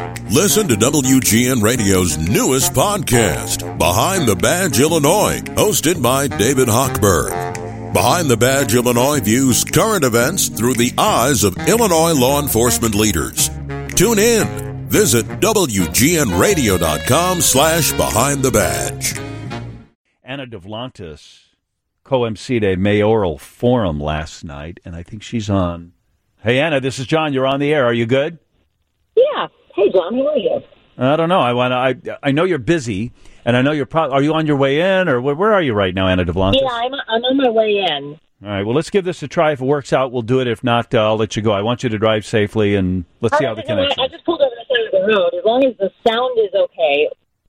Listen to WGN Radio's newest podcast, Behind the Badge Illinois, hosted by David Hochberg. Behind the Badge Illinois views current events through the eyes of Illinois law enforcement leaders. Tune in. Visit WGNRadio.com/Behind the Badge. Anna Duvlantis co-emceed a mayoral forum last night, and I think she's on. Hey, Anna, this is John. You're on the air. Are you good? Yeah. Hey, John. How are you? I don't know. I know you're busy, and I know you're probably. Are you on your way in, or where are you right now, Anna Duvlantis? Yeah, I'm on my way in. All right. Well, let's give this a try. If it works out, we'll do it. If not, I'll let you go. I want you to drive safely, and let's see how the connection. I just pulled over the side of the road. As long as the sound is okay,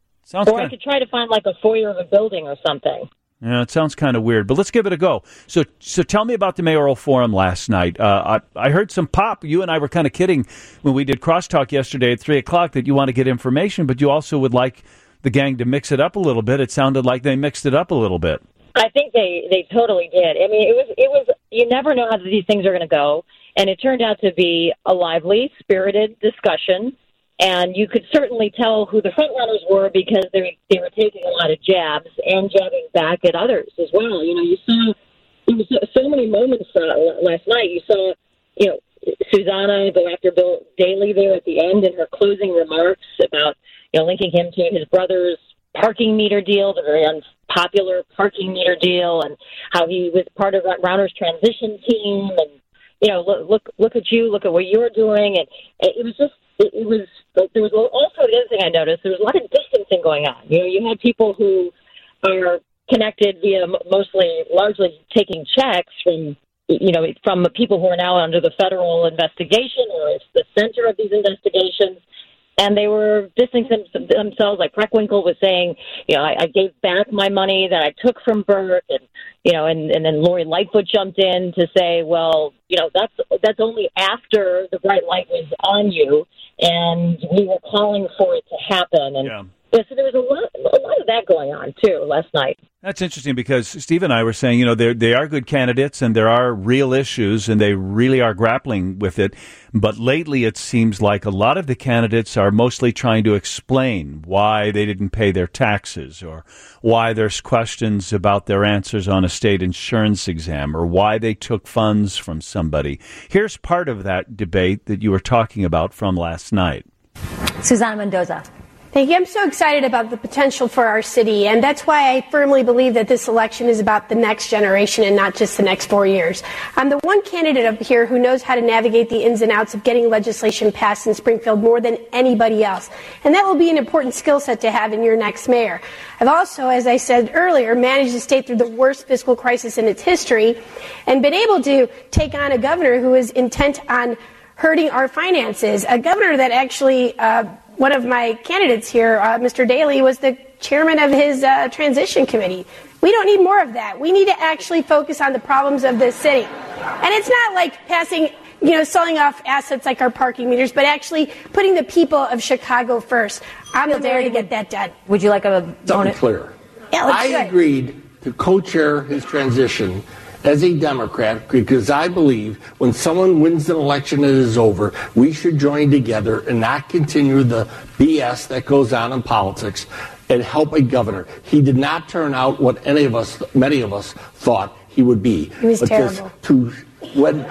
I could try to find like a foyer of a building or something. Yeah, it sounds kind of weird, but let's give it a go. So tell me about the mayoral forum last night. I heard some pop. You and I were kind of kidding when we did crosstalk yesterday at 3 o'clock that you want to get information, but you also would like the gang to mix it up a little bit. It sounded like they mixed it up a little bit. I think they totally did. I mean, it was. You never know how these things are going to go, and it turned out to be a lively, spirited discussion. And you could certainly tell who the front runners were because they were taking a lot of jabs and jabbing back at others as well. You know, you saw there was so many moments last night. You saw, Susanna go after Bill Daley there at the end in her closing remarks about, linking him to his brother's parking meter deal, the very unpopular parking meter deal, and how he was part of Rauner's transition team. And, look at you, look at what you're doing. And it was just, there was also the other thing I noticed, there was a lot of distancing going on. You had people who are connected via largely taking checks from people who are now under the federal investigation or it's the center of these investigations. And they were distancing themselves, like Preckwinkle was saying, I gave back my money that I took from Burt, and then Lori Lightfoot jumped in to say, well, that's only after the bright light was on you, and we were calling for it to happen. And so there was a lot of that going on too last night. That's interesting because Steve and I were saying, they are good candidates and there are real issues and they really are grappling with it. But lately it seems like a lot of the candidates are mostly trying to explain why they didn't pay their taxes or why there's questions about their answers on a state insurance exam or why they took funds from somebody. Here's part of that debate that you were talking about from last night. Susana Mendoza. Thank you. I'm so excited about the potential for our city, and that's why I firmly believe that this election is about the next generation and not just the next 4 years. I'm the one candidate up here who knows how to navigate the ins and outs of getting legislation passed in Springfield more than anybody else, and that will be an important skill set to have in your next mayor. I've also, as I said earlier, managed the state through the worst fiscal crisis in its history and been able to take on a governor who is intent on hurting our finances, a governor that actually one of my candidates here, Mr. Daley, was the chairman of his transition committee. We don't need more of that. We need to actually focus on the problems of this city. And it's not like passing, selling off assets like our parking meters, but actually putting the people of Chicago first. I'm there to get that done. Would you like a Something clear. Yeah, I agreed to co-chair his transition as a Democrat because I believe when someone wins an election and it is over, we should join together and not continue the BS that goes on in politics and help a governor. He did not turn out what many of us thought he would be. He was terrible. When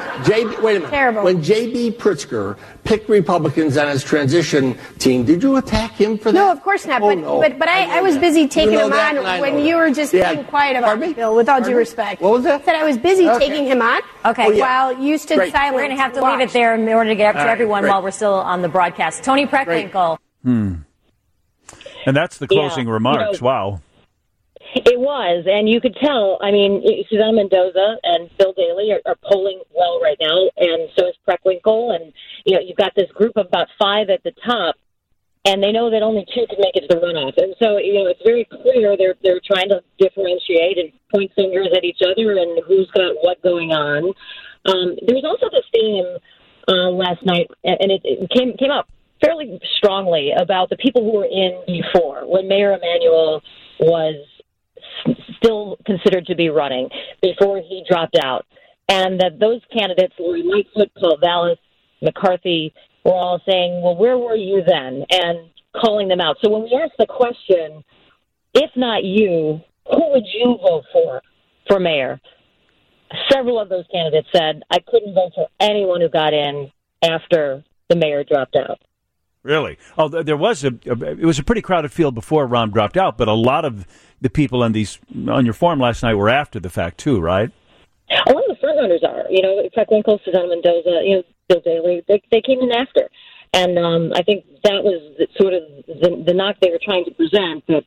J.B. Pritzker picked Republicans on his transition team, did you attack him for that? No, of course not. But I was busy taking him on when you were just being quiet about it, Bill, with all due respect. What was that? I said I was busy taking him on while you stood silent. We're going to have to leave it there in order to get up to everyone while we're still on the broadcast. Tony Preckwinkle. And that's the closing remarks. Wow. It was, and you could tell. I mean, Susana Mendoza and Bill Daley are polling well right now, and so is Preckwinkle. And you've got this group of about 5 at the top, and they know that only 2 can make it to the runoff. And so it's very clear they're trying to differentiate and point fingers at each other and who's got what going on. There was also this theme last night, and it came up fairly strongly about the people who were in before when Mayor Emanuel was still considered to be running before he dropped out, and that those candidates, Lori Lightfoot, Paul Vallis, McCarthy, were all saying, well, where were you then? And calling them out. So when we asked the question, if not you, who would you vote for mayor? Several of those candidates said, I couldn't vote for anyone who got in after the mayor dropped out. Really? Oh, there was it was a pretty crowded field before Ron dropped out, but a lot of the people on your forum last night were after the fact too, right? A lot of the front runners are. Preckwinkle, Susana Mendoza, Bill Daley, they came in after. And I think that was sort of the knock they were trying to present, that,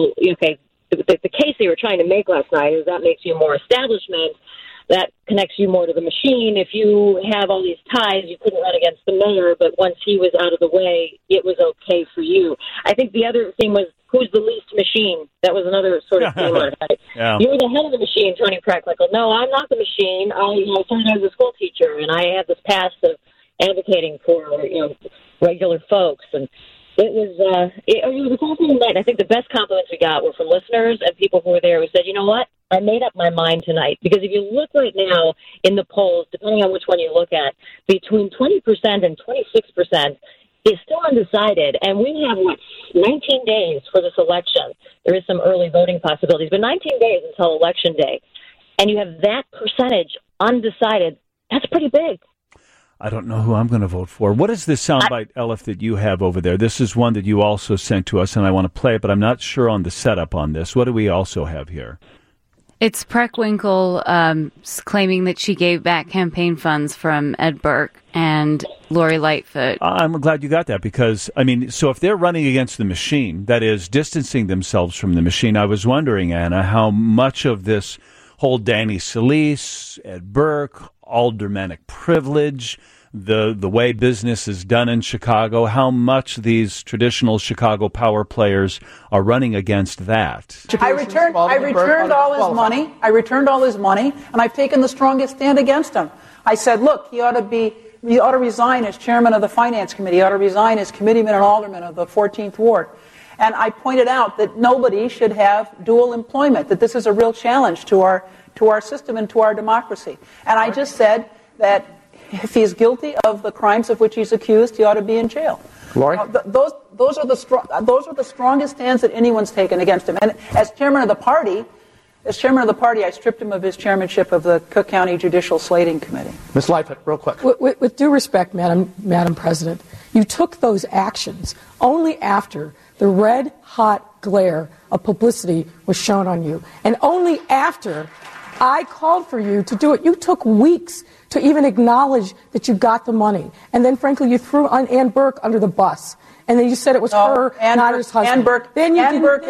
the case they were trying to make last night is that makes you more establishment, that connects you more to the machine. If you have all these ties, you couldn't run against the mayor, but once he was out of the way, it was okay for you. I think the other thing was, who's the least machine? That was another sort of theme. Yeah. You're the head of the machine, Tony Preckwinkle. No, I'm not the machine. I started as a school teacher, and I have this past of advocating for regular folks, and it was a fascinating night. I think the best compliments we got were from listeners and people who were there who said, you know what, I made up my mind tonight. Because if you look right now in the polls, depending on which one you look at, between 20% and 26% is still undecided. And we have, 19 days for this election. There is some early voting possibilities, but 19 days until Election Day. And you have that percentage undecided. That's pretty big. I don't know who I'm going to vote for. What is this soundbite, Elif, that you have over there? This is one that you also sent to us, and I want to play it, but I'm not sure on the setup on this. What do we also have here? It's Preckwinkle claiming that she gave back campaign funds from Ed Burke and Lori Lightfoot. I'm glad you got that because, so if they're running against the machine, that is distancing themselves from the machine, I was wondering, Anna, how much of this whole Danny Solis, Ed Burke, aldermanic privilege, the way business is done in Chicago, how much these traditional Chicago power players are running against that. I returned all his money, and I've taken the strongest stand against him. I said, look, he ought to resign as chairman of the Finance Committee. He ought to resign as committeeman and alderman of the 14th Ward. And I pointed out that nobody should have dual employment, that this is a real challenge to our system and to our democracy. And I just said that if he's guilty of the crimes of which he's accused, he ought to be in jail. Lori? Those are the strongest stands that anyone's taken against him. And as chairman of the party, I stripped him of his chairmanship of the Cook County Judicial Slating Committee. Ms. Lightfoot, real quick. With due respect, Madam President, you took those actions only after the red-hot glare of publicity was shown on you, and only after I called for you to do it. You took weeks to even acknowledge that you got the money. And then, frankly, you threw Ann Burke under the bus. And then you said it was her, not his husband. Ann Burke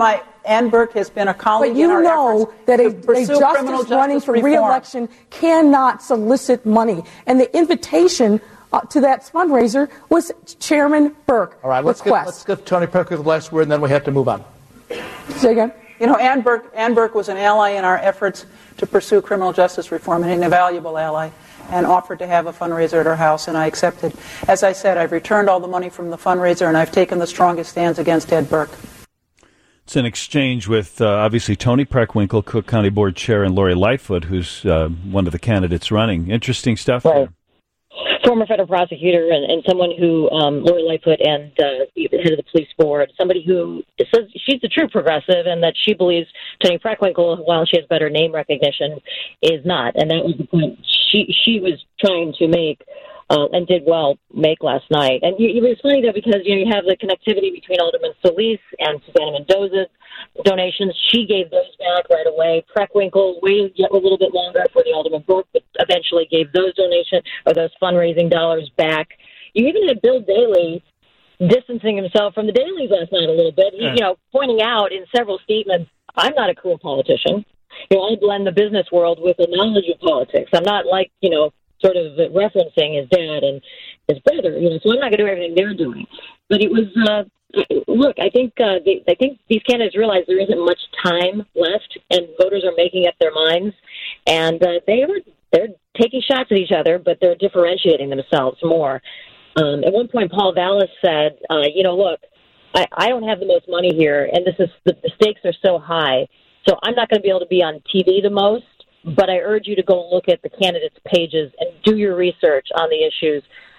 has been a colleague in our efforts that to a pursue justice running for reform. re-election cannot solicit money. And the invitation to that fundraiser was Chairman Burke. All right, let's give Tony Preckwinkle the last word, and then we have to move on. Say again? Ann Burke was an ally in our efforts to pursue criminal justice reform, and an invaluable ally, and offered to have a fundraiser at her house, and I accepted. As I said, I've returned all the money from the fundraiser, and I've taken the strongest stands against Ed Burke. It's an exchange with, obviously, Tony Preckwinkle, Cook County Board Chair, and Lori Lightfoot, who's one of the candidates running. Interesting stuff right there. Former federal prosecutor and someone who, Lori Lightfoot and the head of the police board, somebody who says she's a true progressive and that she believes Tony Preckwinkle, while she has better name recognition, is not. And that was the point she was trying to make and did well make last night. And it was funny, though, because you have the connectivity between Alderman Solis and Susana Mendoza's donations. She gave those back right away. Preckwinkle waited yet a little bit longer for the Alderman Burke, but eventually gave those donations or those fundraising dollars back. You even had Bill Daley distancing himself from the Dailies last night a little bit. He, pointing out in several statements, I'm not a career politician. I blend the business world with the knowledge of politics. I'm not like, sort of referencing his dad and his brother, so I'm not going to do everything they're doing. But it was, look, I think these candidates realize there isn't much time left, and voters are making up their minds, and they're taking shots at each other, but they're differentiating themselves more. At one point, Paul Vallis said, look, I don't have the most money here, and the stakes are so high, so I'm not going to be able to be on TV the most. But I urge you to go look at the candidates' pages and do your research on the issues.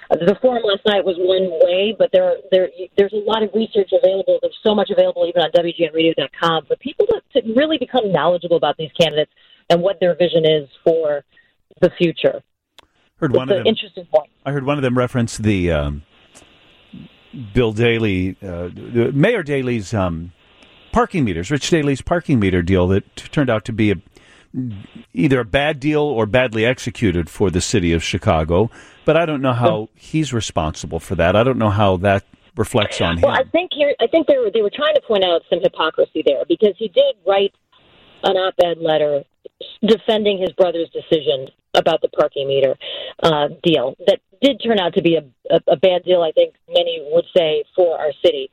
The forum last night was one way, but there's a lot of research available. There's so much available even on WGNradio.com for people to really become knowledgeable about these candidates and what their vision is for the future. Interesting point. I heard one of them reference the Bill Daley, Mayor Daley's parking meters, Rich Daley's parking meter deal that turned out to be either a bad deal or badly executed for the city of Chicago. But I don't know how he's responsible for that. I don't know how that reflects on him. Well, I think they were trying to point out some hypocrisy there, because he did write an op-ed letter defending his brother's decision about the parking meter deal that did turn out to be a bad deal, I think many would say, for our city.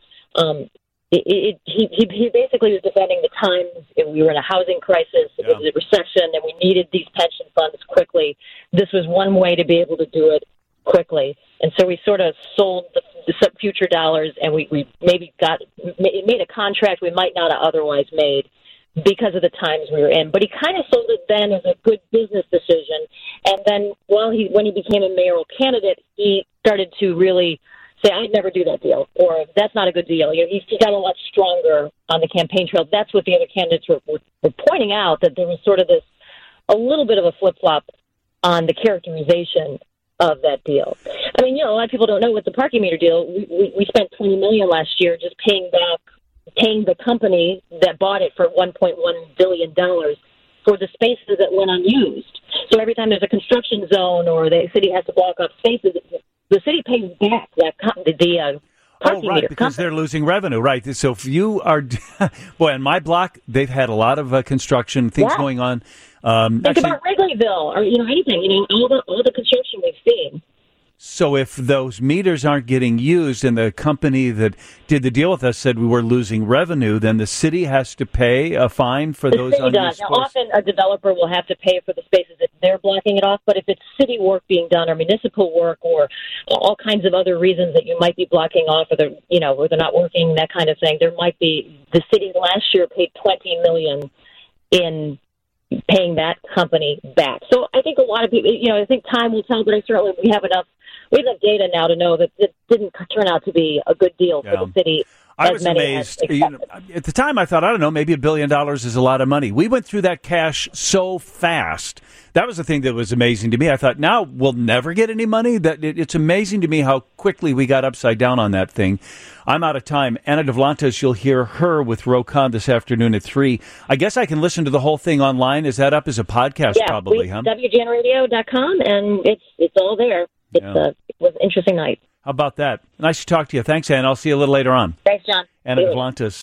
He basically was defending the times. We were in a housing crisis. It was a recession, and we needed these pension funds quickly. This was one way to be able to do it quickly. And so we sort of sold the future dollars, and we maybe made a contract we might not have otherwise made because of the times we were in. But he kind of sold it then as a good business decision. And then when he became a mayoral candidate, he started to really say, I'd never do that deal, or that's not a good deal. You know, he got a lot stronger on the campaign trail. That's what the other candidates were pointing out, that there was sort of a little bit of a flip-flop on the characterization of that deal. I mean, a lot of people don't know with the parking meter deal, we spent $20 million last year just paying the company that bought it for $1.1 billion for the spaces that went unused. So every time there's a construction zone or the city has to block off spaces, the city pays back the parking meter because company. They're losing revenue, right? So if you are, boy, in my block, they've had a lot of construction things going on. Think about Wrigleyville or anything. All the construction we've seen. So if those meters aren't getting used and the company that did the deal with us said we were losing revenue, then the city has to pay a fine for those unused spaces. Now, often a developer will have to pay for the spaces that they're blocking it off, but if it's city work being done or municipal work or all kinds of other reasons that you might be blocking off or they're not working, that kind of thing, there might be. The city last year paid $20 million in paying that company back. So I think a lot of people, I think time will tell, but we have enough data now to know that it didn't turn out to be a good deal for the city. I was amazed. At the time, I thought, I don't know, maybe $1 billion is a lot of money. We went through that cash so fast. That was the thing that was amazing to me. I thought, now we'll never get any money. It's amazing to me how quickly we got upside down on that thing. I'm out of time. Anna Devlantis, you'll hear her with Ro Khan this afternoon at 3. I guess I can listen to the whole thing online. Is that up as a podcast probably, huh? WGNradio.com, and it's all there. It was an interesting night. How about that? Nice to talk to you. Thanks, Anna. I'll see you a little later on. Thanks, John. Anna Devlantis.